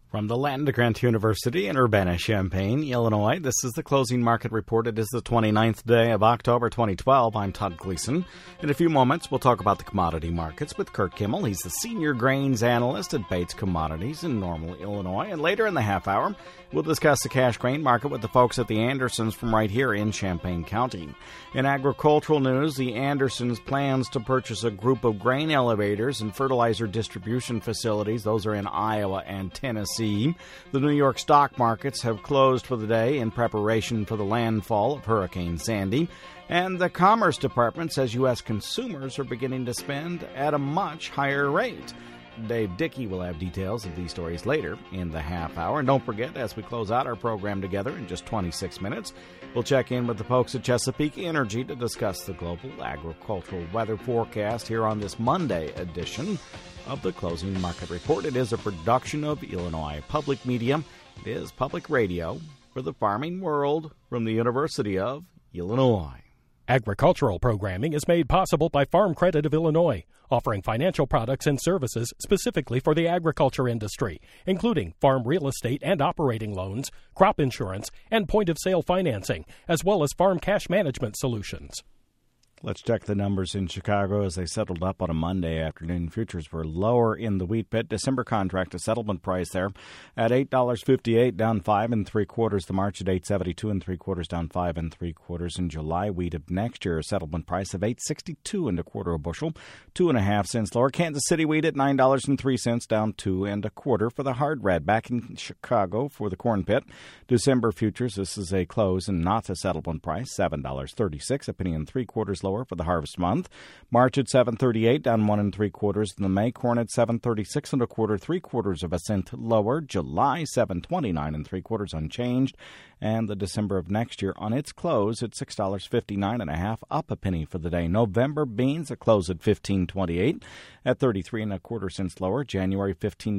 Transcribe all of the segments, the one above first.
From the Land-Grant University in Urbana-Champaign, Illinois, this is the closing market report. It is the 29th day of October 2012. I'm Todd Gleason. In a few moments, we'll talk about the commodity markets with Kurt Kimmel. He's the senior grains analyst at Bates Commodities in Normal, Illinois. And later in the half hour, we'll discuss the cash grain market with the folks at the Andersons from right here in Champaign County. In agricultural news, the Andersons plans to purchase a group of grain elevators and fertilizer distribution facilities. Those are in Iowa and Tennessee. The New York stock markets have closed for the day in preparation for the landfall of Hurricane Sandy. And the Commerce Department says U.S. consumers are beginning to spend at a much higher rate. Dave Dickey will have details of these stories later in the half hour. And don't forget, as we close out our program together in just 26 minutes, we'll check in with the folks at Chesapeake Energy to discuss the global agricultural weather forecast here on this Monday edition of the Closing Market Report. It is a production of Illinois Public Media. It is public radio for the farming world from the University of Illinois. Agricultural programming is made possible by Farm Credit of Illinois, offering financial products and services specifically for the agriculture industry, including farm real estate and operating loans, crop insurance, and point-of-sale financing, as well as farm cash management solutions. Let's check the numbers in Chicago as they settled up on a Monday afternoon. Futures were lower in the wheat pit. December contract, a settlement price there at $8.58, down 5 3/4. The March at $8.72 3/4, down 5 3/4. In July, wheat of next year, a settlement price of $8.62 1/4 a bushel, 2.5 cents lower. Kansas City wheat at $9.03, down 2 1/4. For the hard red, back in Chicago for the corn pit, December futures. This is a close and not a settlement price, $7.36, a penny and 3/4 lower for the harvest month. March at $7.38, down 1 3/4. The May corn at $7.36 1/4, 3/4 of a cent lower. July $7.29 3/4, unchanged. And the December of next year on its close at $6.59 1/2, up a penny for the day. November beans at close at $15.28 at 33 1/4 cents lower. January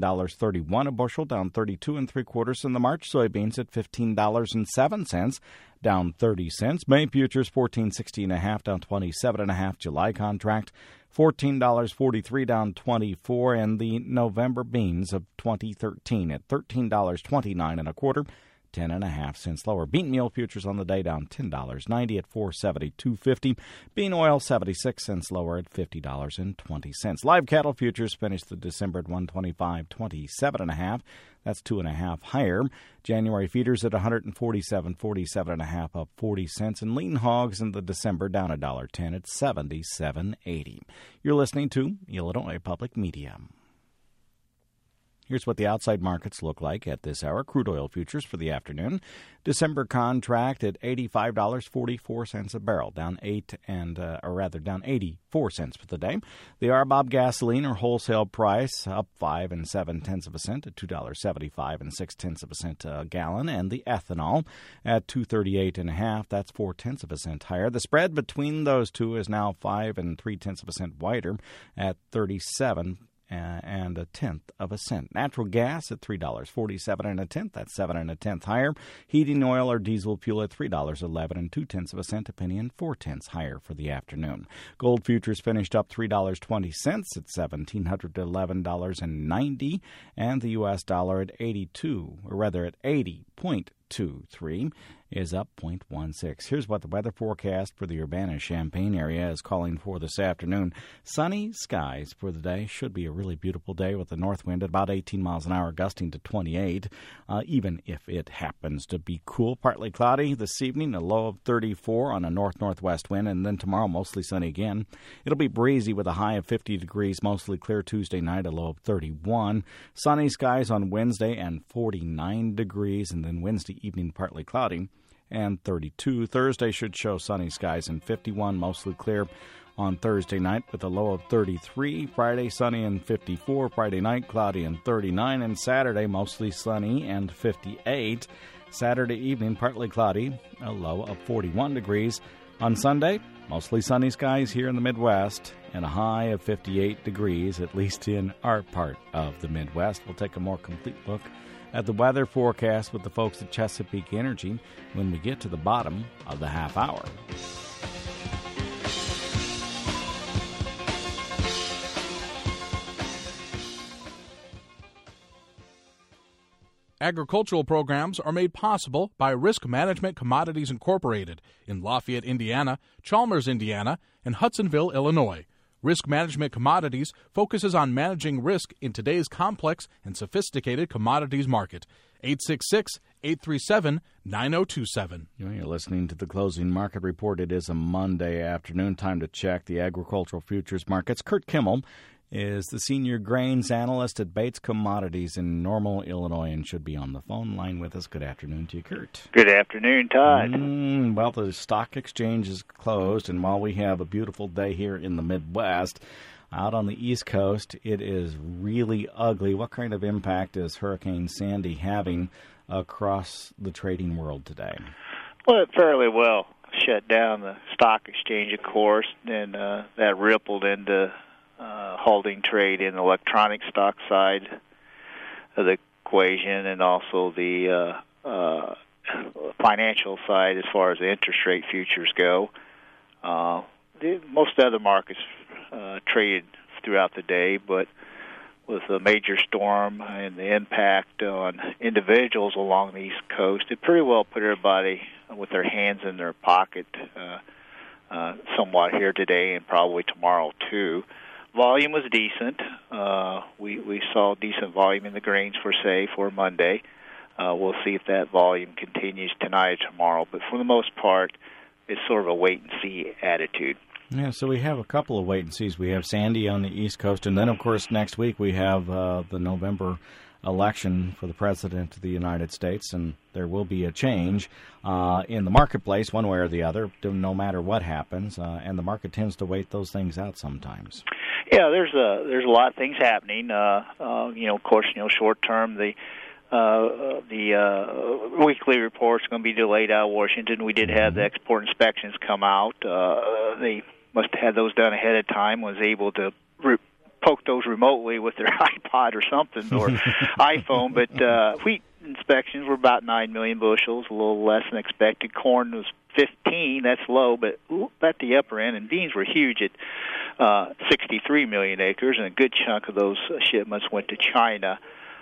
$15.31 a bushel, down 32 3/4. And the March soybeans at $15.07, down 30 cents. May futures $14.60 1/2, down 27 1/2. July contract $14.43, down 24. And the November beans of 2013 at $13.29 1/4. 10 1/2 cents lower. Bean meal futures on the day down $10.90 at $4.7250. Bean oil 76 cents lower at $50.20. Live cattle futures finished the December at $125.27 1/2. That's 2 1/2 higher. January feeders at $147.47 1/2, up 40 cents. And lean hogs in the December down $1.10 at $77.80. You're listening to Illinois Public Media. Here's what the outside markets look like at this hour. Crude oil futures for the afternoon. December contract at $85.44 a barrel, down 84 cents for the day. The RBOB gasoline or wholesale price up 5 7/10 cents at $2.75 6/10 a gallon, and the ethanol at $2.38 1/2. That's 4/10 cents higher. The spread between those two is now 5 3/10 cents wider at 37 1/10 cent. Natural gas at $3.47 1/10. That's 7 1/10 higher. Heating oil or diesel fuel at $3.11 2/10 cent, a penny and 4/10 higher for the afternoon. Gold futures finished up $3.20 at $1,711.90, and the U.S. dollar at 80.23 is up 0.16. Here's what the weather forecast for the Urbana-Champaign area is calling for this afternoon. Sunny skies for the day. Should be a really beautiful day with the north wind at about 18 miles an hour, gusting to 28, even if it happens to be cool. Partly cloudy this evening, a low of 34 on a north-northwest wind, and then tomorrow mostly sunny again. It'll be breezy with a high of 50 degrees, mostly clear Tuesday night, a low of 31. Sunny skies on Wednesday and 49 degrees, and then Wednesday evening partly cloudy and 32. Thursday should show sunny skies and 51, mostly clear on Thursday night with a low of 33. Friday sunny and 54. Friday night cloudy and 39. And Saturday mostly sunny and 58. Saturday evening partly cloudy, a low of 41 degrees. On Sunday, mostly sunny skies here in the Midwest and a high of 58 degrees, at least in our part of the Midwest. We'll take a more complete look at the weather forecast with the folks at Chesapeake Energy when we get to the bottom of the half hour. Agricultural programs are made possible by Risk Management Commodities Incorporated in Lafayette, Indiana, Chalmers, Indiana, and Hudsonville, Illinois. Risk Management Commodities focuses on managing risk in today's complex and sophisticated commodities market. 866-837-9027. You're listening to the Closing Market Report. It is a Monday afternoon. Time to check the agricultural futures markets. Kurt Kimmel is the senior grains analyst at Bates Commodities in Normal, Illinois, and should be on the phone line with us. Good afternoon to you, Kurt. Good afternoon, Todd. Well, the stock exchange is closed, and while we have a beautiful day here in the Midwest, out on the East Coast, it is really ugly. What kind of impact is Hurricane Sandy having across the trading world today? Well, it fairly well shut down the stock exchange, of course, and that rippled into holding trade in the electronic stock side of the equation, and also the financial side as far as the interest rate futures go. Most other markets traded throughout the day, but with a major storm and the impact on individuals along the East Coast, it pretty well put everybody with their hands in their pocket somewhat here today and probably tomorrow too. Volume was decent. We saw decent volume in the grains for Monday. We'll see if that volume continues tonight or tomorrow. But for the most part, it's sort of a wait-and-see attitude. Yeah, so we have a couple of wait-and-sees. We have Sandy on the East Coast, and then, of course, next week we have the November election for the President of the United States, and there will be a change in the marketplace one way or the other, no matter what happens, and the market tends to wait those things out sometimes. Yeah, there's a lot of things happening. Of course, short term, the weekly report's going to be delayed out of Washington. We did have the export inspections come out. They must have had those done ahead of time, was able to poke those remotely with their iPod or something, or iPhone. But wheat inspections were about 9 million bushels, a little less than expected. Corn was 15, that's low, but at the upper end. And beans were huge at 63 million acres, and a good chunk of those shipments went to China.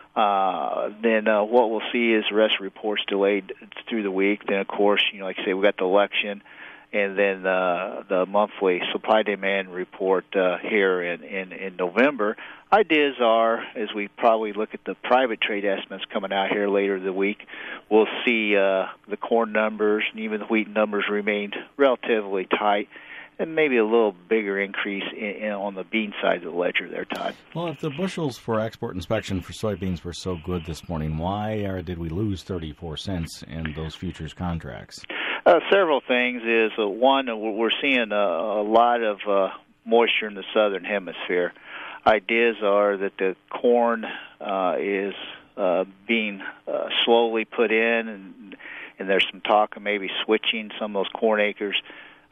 Then what we'll see is the rest of reports delayed through the week. Then, of course, like I say, we got the election, and then the monthly supply-demand report here in November. Ideas are, as we probably look at the private trade estimates coming out here later in the week, we'll see the corn numbers and even the wheat numbers remained relatively tight, and maybe a little bigger increase on the bean side of the ledger there, Todd. Well, if the bushels for export inspection for soybeans were so good this morning, why did we lose 34 cents in those futures contracts? Several things is, one, we're seeing a lot of moisture in the southern hemisphere. Ideas are that the corn is being slowly put in, and there's some talk of maybe switching some of those corn acres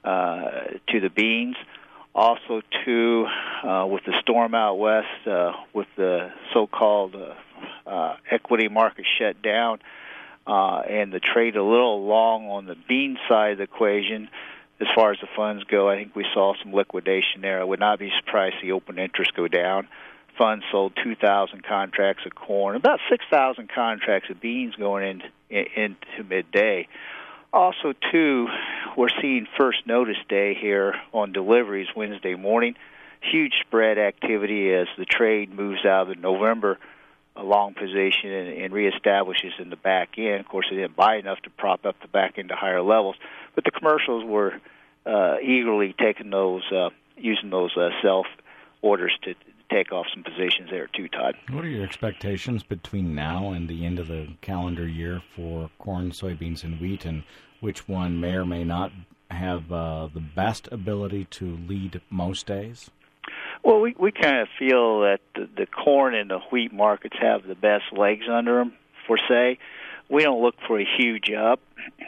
to the beans. Also, too, with the storm out west, with the so-called equity market shut down, and the trade a little long on the bean side of the equation, as far as the funds go, I think we saw some liquidation there. I would not be surprised to see open interest go down. Funds sold 2,000 contracts of corn, about 6,000 contracts of beans going into midday. Also, too, we're seeing first notice day here on deliveries Wednesday morning. Huge spread activity as the trade moves out of the November long position and reestablishes in the back end. Of course, they didn't buy enough to prop up the back end to higher levels, but the commercials were eagerly taking those, using those self orders to take off some positions there too, Todd. What are your expectations between now and the end of the calendar year for corn, soybeans, and wheat, and which one may or may not have the best ability to lead most days? Well, we kind of feel that the corn and the wheat markets have the best legs under them, for say. We don't look for a huge up.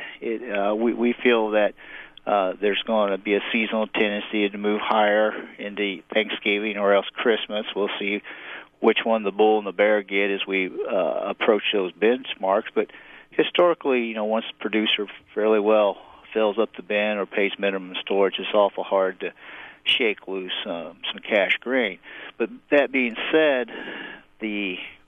We feel that there's going to be a seasonal tendency to move higher into Thanksgiving or else Christmas. We'll see which one the bull and the bear get as we approach those benchmarks. But historically, once the producer fairly well fills up the bin or pays minimum storage, it's awful hard to shake loose some cash grain. But that being said, the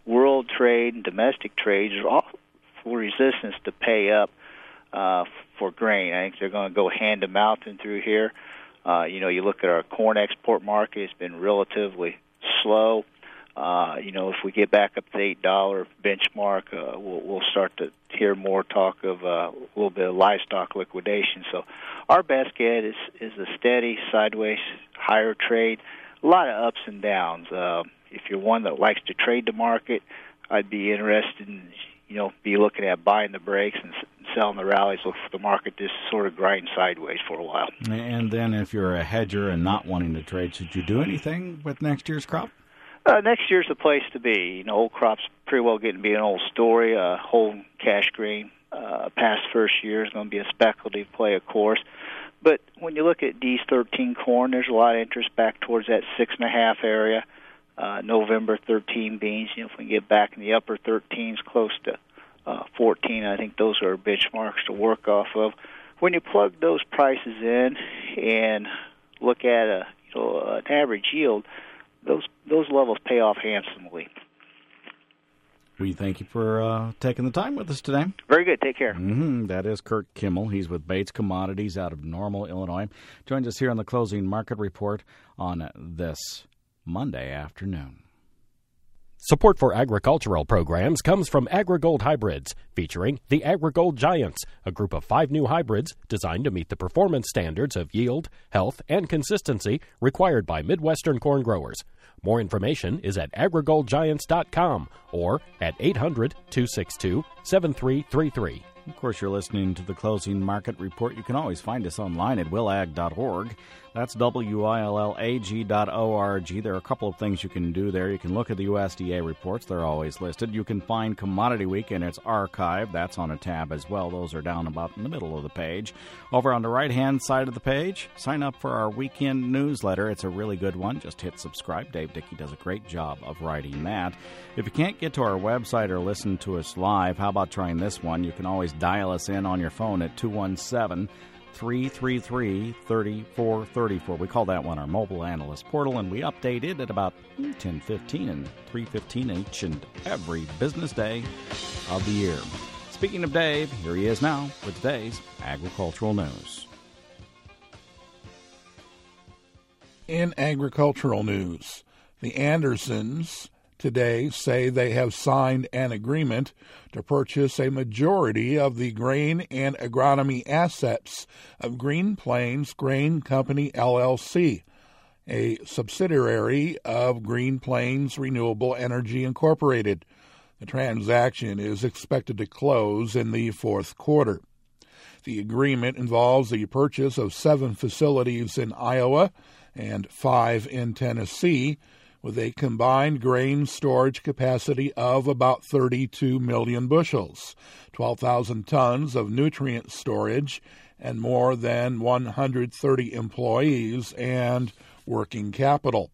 world trade and domestic trades are all for resistance to pay up for grain. I think they're going to go hand to mouth and through here. You look at our corn export market; it's been relatively slow. If we get back up to the $8 benchmark, we'll start to hear more talk of a little bit of livestock liquidation. So our best get is a steady, sideways, higher trade. A lot of ups and downs. If you're one that likes to trade the market, I'd be interested in, be looking at buying the breaks and selling the rallies. Look for the market just sort of grind sideways for a while. And then if you're a hedger and not wanting to trade, should you do anything with next year's crop? Next year's the place to be. Old crop's pretty well getting to be an old story. Whole cash grain past first year is going to be a speculative play, of course. But when you look at D13 corn, there's a lot of interest back towards that 6.5 area. November 13 beans, if we can get back in the upper 13s, close to 14, I think those are benchmarks to work off of. When you plug those prices in and look at an average yield, those levels pay off handsomely. We thank you for taking the time with us today. Very good. Take care. That is Kurt Kimmel. He's with Bates Commodities out of Normal, Illinois. Joins us here on the Closing Market Report on this Monday afternoon. Support for agricultural programs comes from AgriGold Hybrids, featuring the AgriGold Giants, a group of 5 new hybrids designed to meet the performance standards of yield, health, and consistency required by Midwestern corn growers. More information is at agrigoldgiants.com or at 800-262-7333. Of course, you're listening to the Closing Market Report. You can always find us online at willag.org. That's willag.org. There are a couple of things you can do there. You can look at the USDA reports. They're always listed. You can find Commodity Week in its archive. That's on a tab as well. Those are down about in the middle of the page. Over on the right-hand side of the page, sign up for our weekend newsletter. It's a really good one. Just hit subscribe. Dave Dickey does a great job of writing that. If you can't get to our website or listen to us live, how about trying this one? You can always dial us in on your phone at 217-333-3434. We call that one our mobile analyst portal, and we update it at about 10:15 and 3:15 each and every business day of the year. Speaking of Dave, here he is now with today's agricultural news. In agricultural news, the Andersons today say they have signed an agreement to purchase a majority of the grain and agronomy assets of Green Plains Grain Company, LLC, a subsidiary of Green Plains Renewable Energy Incorporated. The transaction is expected to close in the fourth quarter. The agreement involves the purchase of 7 facilities in Iowa and 5 in Tennessee, with a combined grain storage capacity of about 32 million bushels, 12,000 tons of nutrient storage, and more than 130 employees and working capital.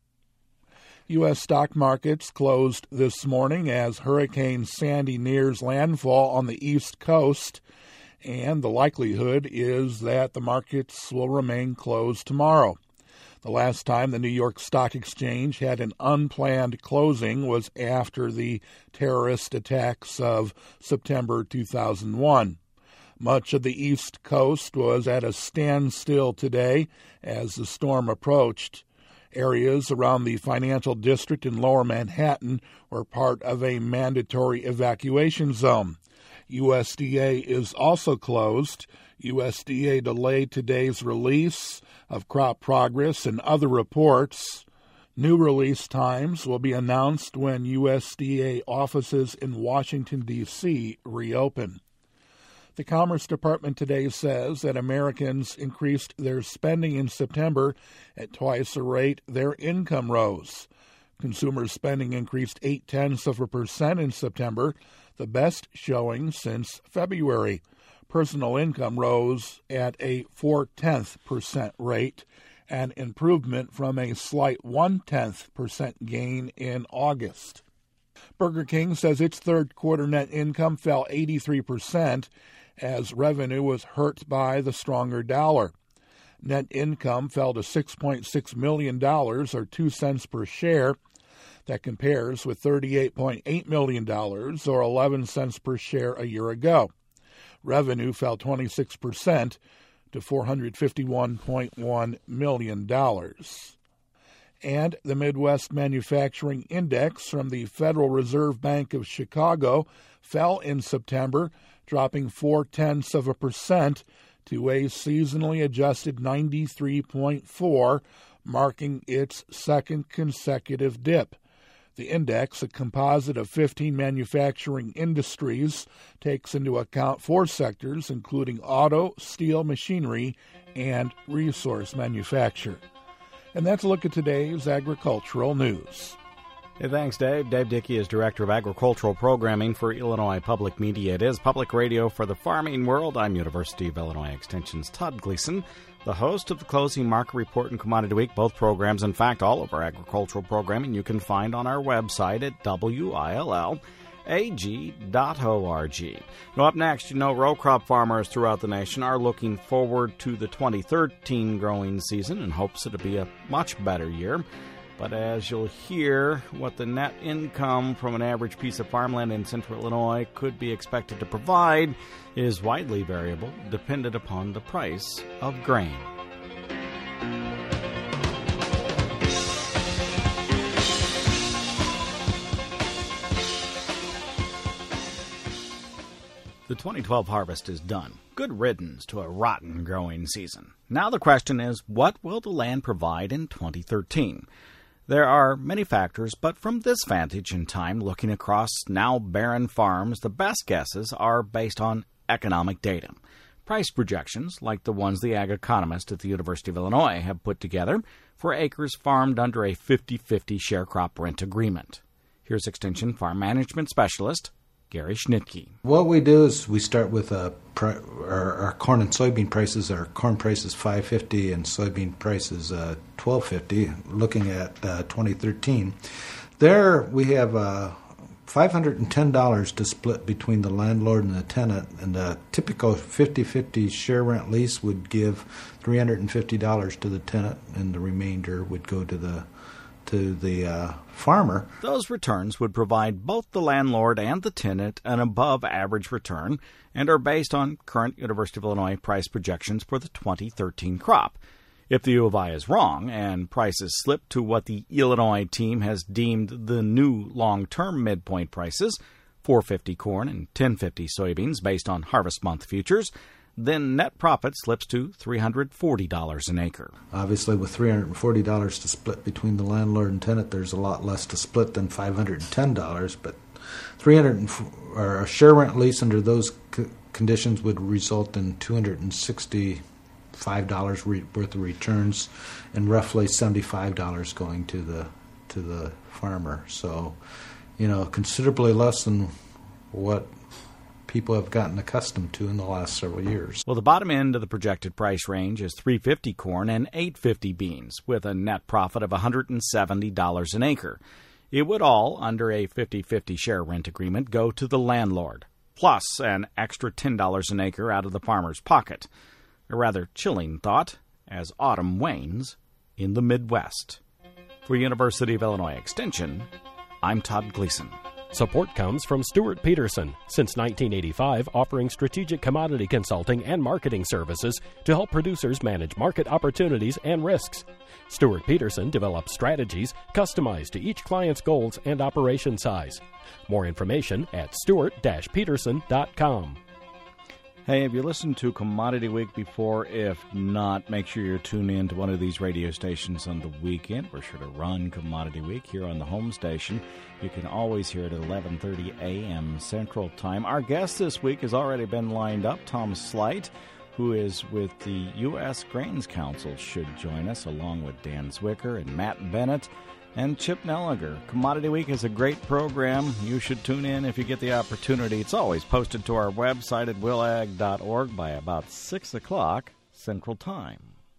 U.S. stock markets closed this morning as Hurricane Sandy nears landfall on the East Coast, and the likelihood is that the markets will remain closed tomorrow. The last time the New York Stock Exchange had an unplanned closing was after the terrorist attacks of September 2001. Much of the East Coast was at a standstill today as the storm approached. Areas around the financial district in Lower Manhattan were part of a mandatory evacuation zone. USDA is also closed. USDA delayed today's release of crop progress and other reports. New release times will be announced when USDA offices in Washington, D.C. reopen. The Commerce Department today says that Americans increased their spending in September at twice the rate their income rose. Consumer spending increased 0.8% in September, the best showing since February. Personal income rose at a 0.4% rate, an improvement from a slight 0.1% gain in August. Burger King says its third quarter net income fell 83% as revenue was hurt by the stronger dollar. Net income fell to $6.6 million, or 2 cents per share. That compares with $38.8 million, or 11 cents per share a year ago. Revenue fell 26% to $451.1 million. And the Midwest Manufacturing Index from the Federal Reserve Bank of Chicago fell in September, dropping 0.4% to a seasonally adjusted 93.4, marking its second consecutive dip. The index, a composite of 15 manufacturing industries, takes into account 4 sectors, including auto, steel, machinery, and resource manufacture. And that's a look at today's agricultural news. Hey, thanks, Dave. Dave Dickey is Director of Agricultural Programming for Illinois Public Media. It is public radio for the farming world. I'm University of Illinois Extension's Todd Gleason, the host of the Closing Market Report and Commodity Week. Both programs, in fact, all of our agricultural programming, you can find on our website at WILLAG.org. Now, up next, row crop farmers throughout the nation are looking forward to the 2013 growing season in hopes it'll be a much better year. But as you'll hear, what the net income from an average piece of farmland in central Illinois could be expected to provide is widely variable, dependent upon the price of grain. The 2012 harvest is done. Good riddance to a rotten growing season. Now the question is, what will the land provide in 2013? There are many factors, but from this vantage in time, looking across now barren farms, the best guesses are based on economic data. Price projections, like the ones the ag economists at the University of Illinois have put together for acres farmed under a 50-50 share crop rent agreement. Here's Extension Farm Management Specialist Gary Schnitke. What we do is we start with our corn and soybean prices. Our corn price is $5.50 and soybean price is $12.50. Looking at 2013, there we have $510 to split between the landlord and the tenant, and the typical 50-50 share rent lease would give $350 to the tenant, and the remainder would go to the farmer. Those returns would provide both the landlord and the tenant an above-average return and are based on current University of Illinois price projections for the 2013 crop. If the U of I is wrong and prices slip to what the Illinois team has deemed the new long-term midpoint prices, $4.50 corn and $10.50 soybeans based on harvest month futures, then net profit slips to $340 an acre. Obviously, with $340 to split between the landlord and tenant, there's a lot less to split than $510, but a share rent lease under those conditions would result in $265 worth of returns and roughly $75 going to the farmer. So, considerably less than what people have gotten accustomed to in the last several years. Well, the bottom end of the projected price range is $3.50 corn and $8.50 beans, with a net profit of $170 an acre. It would all, under a 50-50 share rent agreement, go to the landlord, plus an extra $10 an acre out of the farmer's pocket. A rather chilling thought as autumn wanes in the Midwest. For University of Illinois Extension, I'm Todd Gleason. Support comes from Stuart Peterson, since 1985 offering strategic commodity consulting and marketing services to help producers manage market opportunities and risks. Stuart Peterson develops strategies customized to each client's goals and operation size. More information at stuart-peterson.com. Hey, have you listened to Commodity Week before? If not, make sure you tune in to one of these radio stations on the weekend. We're sure to run Commodity Week here on the home station. You can always hear it at 11:30 a.m. Central Time. Our guest this week has already been lined up. Tom Slight, who is with the U.S. Grains Council, should join us, along with Dan Zwicker and Matt Bennett and Chip Nelliger. Commodity Week is a great program. You should tune in if you get the opportunity. It's always posted to our website at willag.org by about 6 o'clock Central Time.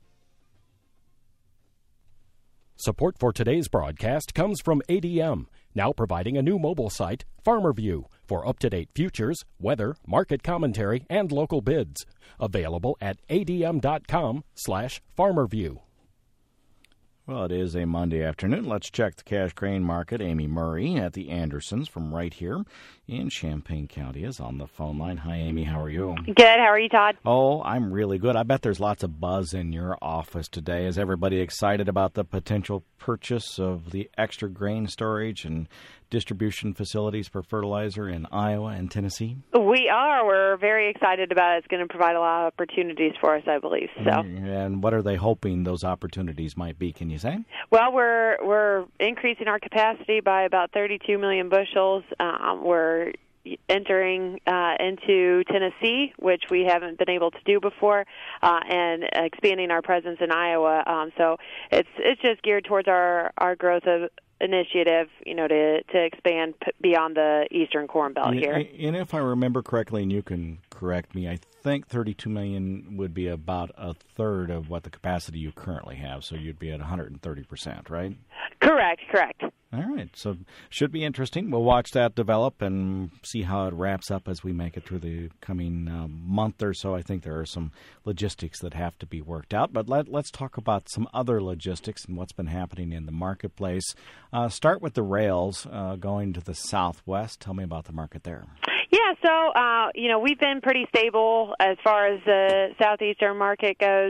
Support for today's broadcast comes from ADM, now providing a new mobile site, FarmerView, for up-to-date futures, weather, market commentary, and local bids. Available at adm.com/FarmerView. Well, it is a Monday afternoon. Let's check the cash grain market. Amy Murray at the Andersons from right here in Champaign County is on the phone line. Hi, Amy. How are you? Good. How are you, Todd? Oh, I'm really good. I bet there's lots of buzz in your office today. Is everybody excited about the potential purchase of the extra grain storage and distribution facilities for fertilizer in Iowa and Tennessee? We are. We're very excited about it. It's going to provide a lot of opportunities for us, I believe. So. And what are they hoping those opportunities might be, can you say? Well, we're increasing our capacity by about 32 million bushels. We're entering into Tennessee, which we haven't been able to do before, and expanding our presence in Iowa. So it's just geared towards our growth of initiative, to expand beyond the Eastern Corn Belt here. And if I remember correctly, and you can correct me, I think 32 million would be about a third of what the capacity you currently have, so you'd be at 130%, right? Correct. All right, so should be interesting. We'll watch that develop and see how it wraps up as we make it through the coming month or so. I think there are some logistics that have to be worked out, but let's talk about some other logistics and what's been happening in the marketplace. Start with the rails going to the southwest. Tell me about the market there. Yeah, so, we've been pretty stable as far as the southeastern market goes.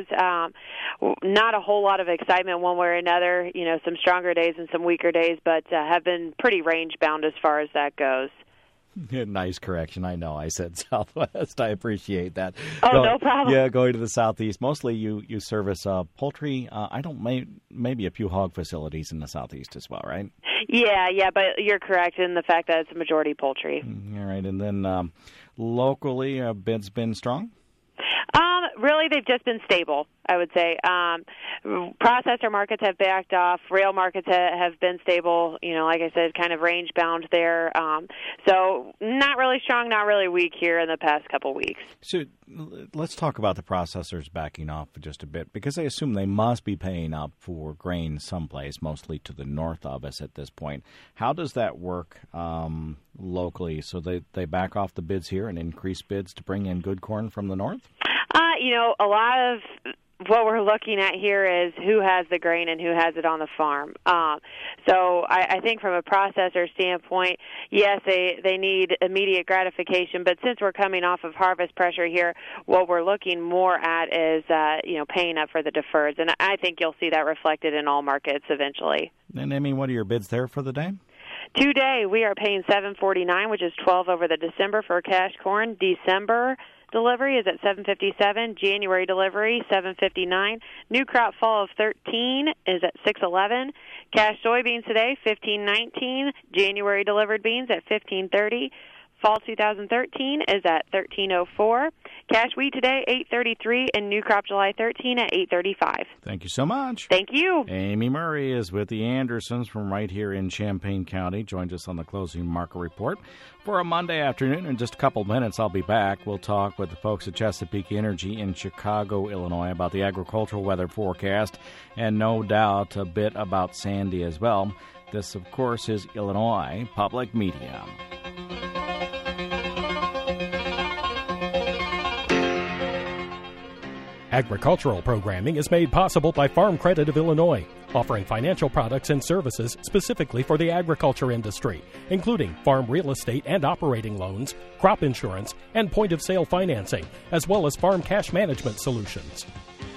Not a whole lot of excitement one way or another, some stronger days and some weaker days, but have been pretty range-bound as far as that goes. Nice correction. I know I said southwest. I appreciate that. Oh, no problem. Yeah, going to the southeast. Mostly you service poultry. Maybe a few hog facilities in the southeast as well, right? Yeah, but you're correct in the fact that it's a majority poultry. All right, and then locally, bids been strong? Really, they've just been stable, I would say. Processor markets have backed off. Rail markets have been stable, like I said, kind of range-bound there. So not really strong, not really weak here in the past couple weeks. So let's talk about the processors backing off for just a bit, because I assume they must be paying up for grain someplace, mostly to the north of us at this point. How does that work locally? So they back off the bids here and increase bids to bring in good corn from the north? A lot of what we're looking at here is who has the grain and who has it on the farm. So I think from a processor standpoint, yes, they need immediate gratification, but since we're coming off of harvest pressure here, what we're looking more at is, paying up for the deferreds. And I think you'll see that reflected in all markets eventually. And, Amy, what are your bids there for the day? Today, we are paying $7.49, which is 12 over the December for cash corn. December delivery is at $7.57. January delivery, $7.59. New crop fall of 13 is at $6.11. Cash soybeans today, $15.19. January delivered beans at $15.30. Fall 2013 is at $13.04. Cash wheat today, $8.33, and new crop July 13 at $8.35. Thank you so much. Thank you. Amy Murray is with the Andersons from right here in Champaign County. Joined us on the closing market report for a Monday afternoon. In just a couple minutes, I'll be back. We'll talk with the folks at Chesapeake Energy in Chicago, Illinois, about the agricultural weather forecast, and no doubt a bit about Sandy as well. This, of course, is Illinois Public Media. Agricultural programming is made possible by Farm Credit of Illinois, offering financial products and services specifically for the agriculture industry, including farm real estate and operating loans, crop insurance, and point-of-sale financing, as well as farm cash management solutions.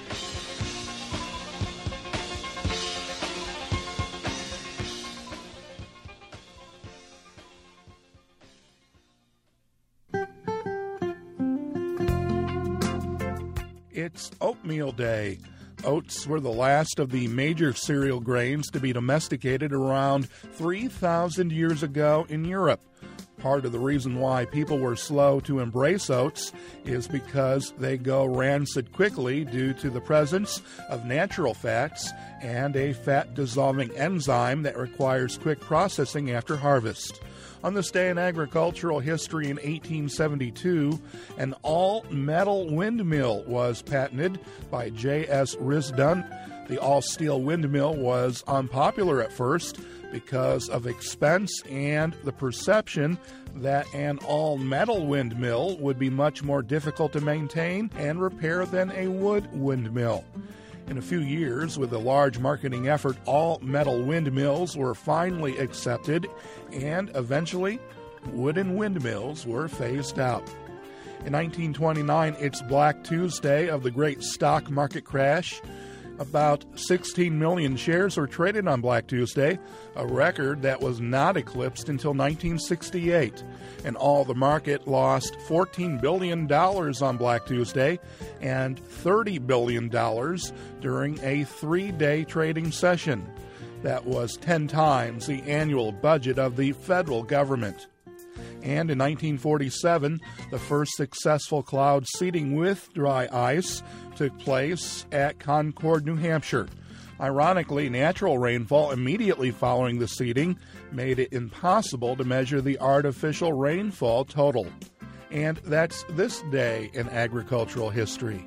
It's oatmeal day. Oats were the last of the major cereal grains to be domesticated around 3,000 years ago in Europe. Part of the reason why people were slow to embrace oats is because they go rancid quickly due to the presence of natural fats and a fat-dissolving enzyme that requires quick processing after harvest. On this day in agricultural history in 1872, an all-metal windmill was patented by J.S. Risdon. The all-steel windmill was unpopular at first because of expense and the perception that an all-metal windmill would be much more difficult to maintain and repair than a wood windmill. In a few years, with a large marketing effort, all metal windmills were finally accepted, and eventually, wooden windmills were phased out. In 1929, it's Black Tuesday of the great stock market crash. About 16 million shares were traded on Black Tuesday, a record that was not eclipsed until 1968. And all the market lost $14 billion on Black Tuesday and $30 billion during a 3-day trading session. That was 10 times the annual budget of the federal government. And in 1947, the first successful cloud seeding with dry ice took place at Concord, New Hampshire. Ironically, natural rainfall immediately following the seeding made it impossible to measure the artificial rainfall total. And that's this day in agricultural history.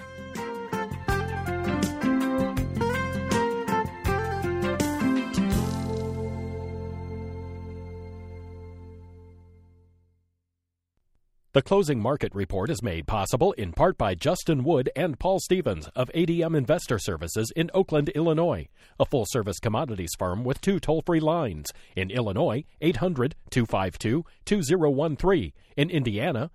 The closing market report is made possible in part by Justin Wood and Paul Stevens of ADM Investor Services in Oakland, Illinois, a full-service commodities firm with 2 toll-free lines. In Illinois, 800-252-2013. In Indiana,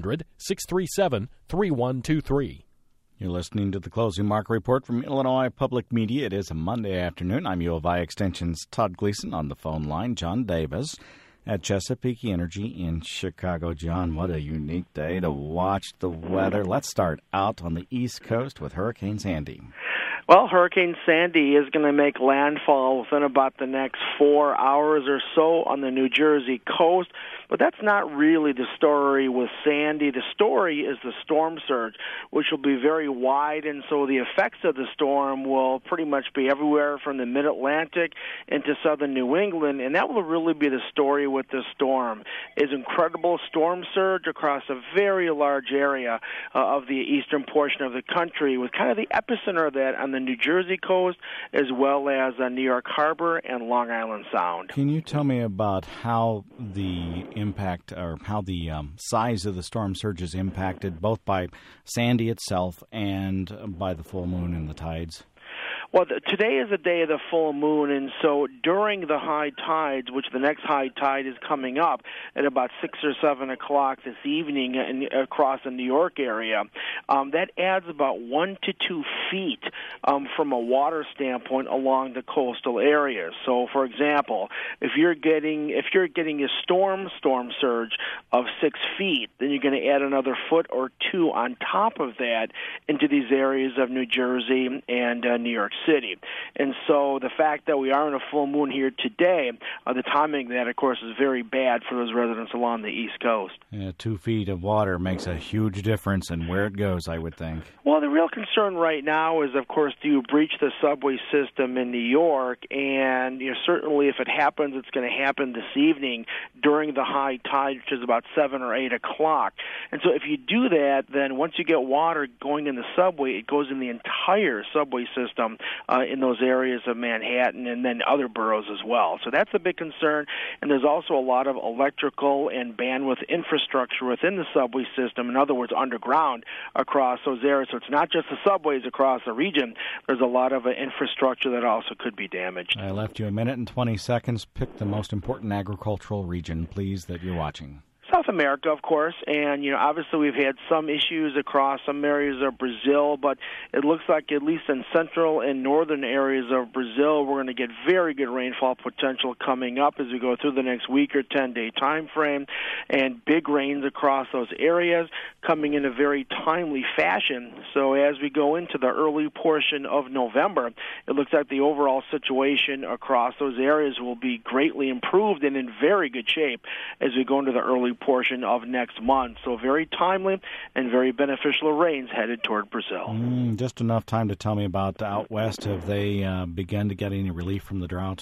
800-637-3123. You're listening to the Closing Market Report from Illinois Public Media. It is a Monday afternoon. I'm U of I Extension's Todd Gleason. On the phone line, John Davis at Chesapeake Energy in Chicago. John, what a unique day to watch the weather. Let's start out on the East Coast with Hurricane Sandy. Well, Hurricane Sandy is going to make landfall within about the next 4 hours or so on the New Jersey coast. But that's not really the story with Sandy. The story is the storm surge, which will be very wide, and so the effects of the storm will pretty much be everywhere from the mid-Atlantic into southern New England, and that will really be the story with the storm, is incredible storm surge across a very large area of the eastern portion of the country, with kind of the epicenter of that on the New Jersey coast, as well as New York Harbor and Long Island Sound. Can you tell me about how the impact or how the size of the storm surge is impacted both by Sandy itself and by the full moon and the tides? Well, today is the day of the full moon, and so during the high tides, which the next high tide is coming up at about 6 or 7 o'clock this evening across the New York area, that adds about 1 to 2 feet from a water standpoint along the coastal areas. So, for example, if you're getting a storm surge of 6 feet, then you're going to add another foot or 2 on top of that into these areas of New Jersey and New York City. And so the fact that we are in a full moon here today, the timing of that, of course, is very bad for those residents along the East Coast. Yeah, 2 feet of water makes a huge difference in where it goes, I would think. Well, the real concern right now is, of course, do you breach the subway system in New York? And certainly if it happens, it's going to happen this evening during the high tide, which is about 7 or 8 o'clock. And so if you do that, then once you get water going in the subway, it goes in the entire subway system in those areas of Manhattan and then other boroughs as well. So that's a big concern. And there's also a lot of electrical and bandwidth infrastructure within the subway system, in other words, underground across those areas. So it's not just the subways across the region. There's a lot of infrastructure that also could be damaged. I left you a minute and 20 seconds. Pick the most important agricultural region, please, that you're watching. South America, of course, and obviously we've had some issues across some areas of Brazil, but it looks like at least in central and northern areas of Brazil, we're going to get very good rainfall potential coming up as we go through the next week or 10-day time frame, and big rains across those areas coming in a very timely fashion. So as we go into the early portion of November, it looks like the overall situation across those areas will be greatly improved and in very good shape as we go into the early portion of next month. So very timely and very beneficial rains headed toward Brazil. Just enough time to tell me about out west. Have they begun to get any relief from the drought?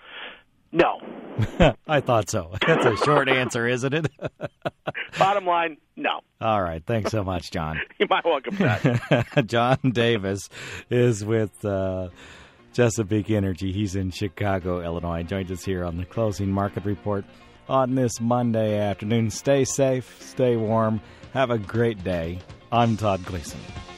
No. I thought so. That's a short answer, isn't it? Bottom line, no. All right. Thanks so much, John. You're welcome, Pat. John Davis is with Chesapeake Energy. He's in Chicago, Illinois. Joins us here on the Closing Market Report on this Monday afternoon. Stay safe, stay warm, have a great day. I'm Todd Gleason.